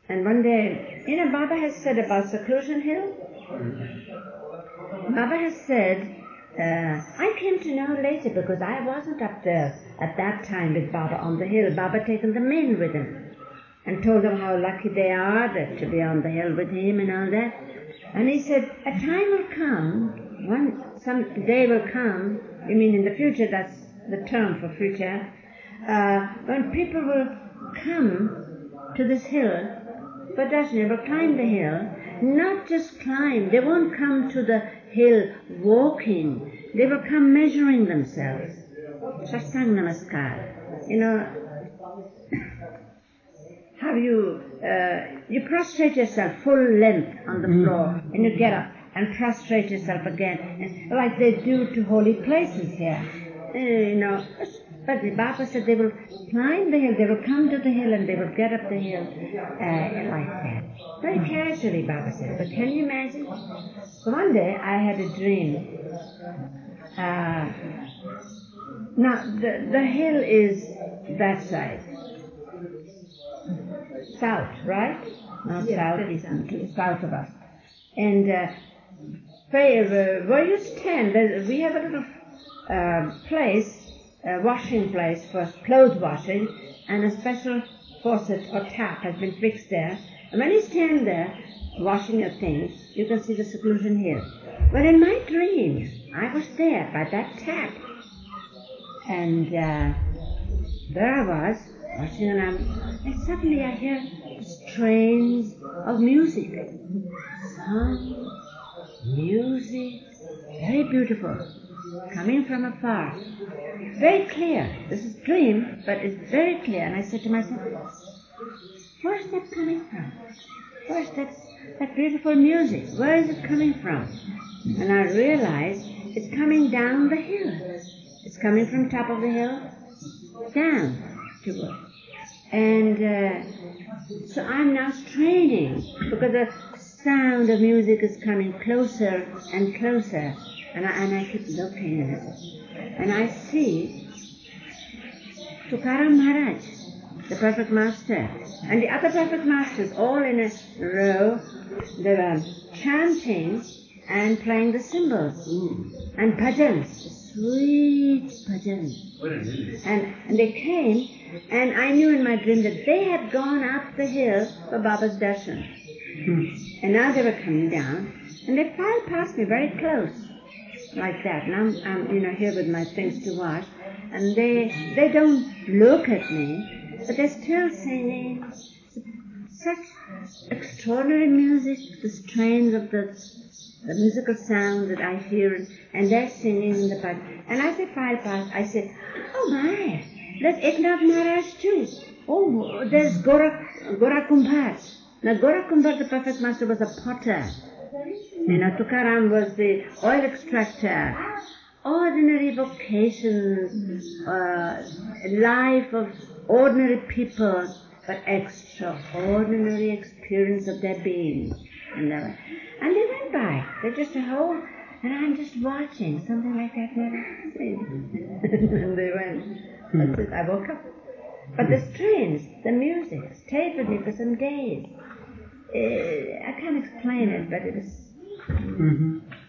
And one day, Baba has said about Seclusion Hill. Baba has said, I came to know later because I wasn't up there at that time with Baba on the hill. Baba taken the men with him and told them how lucky they are to be on the hill with him and all that. And he said, a time will come, some day will come, you mean in the future, that's the term for future, when people will come to this hill, Padashni will climb the hill, not just climb, they won't come to the hill walking, they will come measuring themselves. Shastang Namaskar. How you prostrate yourself full length on the floor, and you get up and prostrate yourself again, like they do to holy places here. But the Baba said they will climb the hill, they will come to the hill and they will get up the hill like that. Very casually, Baba said. But can you imagine? So one day I had a dream. Now, the hill is that side. South, right? Not south, east, to the south of us. And where you stand, we have a little place, a washing place for clothes washing, and a special faucet or tap has been fixed there. And when you stand there washing your things, you can see the Seclusion Hill. But in my dreams, I was there by that tap. And there I was, washing, and suddenly I hear strains of music. Sound, music, very beautiful, coming from afar. Very clear. This is dream, but it's very clear. And I said to myself, where is that coming from? Where is that beautiful music? Where is it coming from? And I realized it's coming down the hill. It's coming from top of the hill down to it. And so I'm now straining because the sound of music is coming closer and closer. And I keep looking at it. And I see Tukaram Maharaj, the Perfect Master, and the other Perfect Masters all in a row. They were chanting and playing the cymbals and bhajans, sweet bhajans. And they came, and I knew in my dream that they had gone up the hill for Baba's darshan. And now they were coming down, and they filed past me very close, like that. And I'm here with my things to wash, and they don't look at me, but they're still singing such extraordinary music, the strains of the musical sound that I hear, and they're singing in the part. And as they filed past, I said, oh my, there's Eknath Maharaj too. Oh, there's Gora Kumbhar. Now Gora Kumbhar, the Perfect Master, was a potter. Tukaram was the oil extractor. Ordinary vocations, life of ordinary people, but extraordinary experience of their being. And they went by. They're just a whole, and I'm just watching, something like that never happened. And they went. That's it. I woke up. But the strains, the music, stayed with me for some days. I can't explain it, but it is.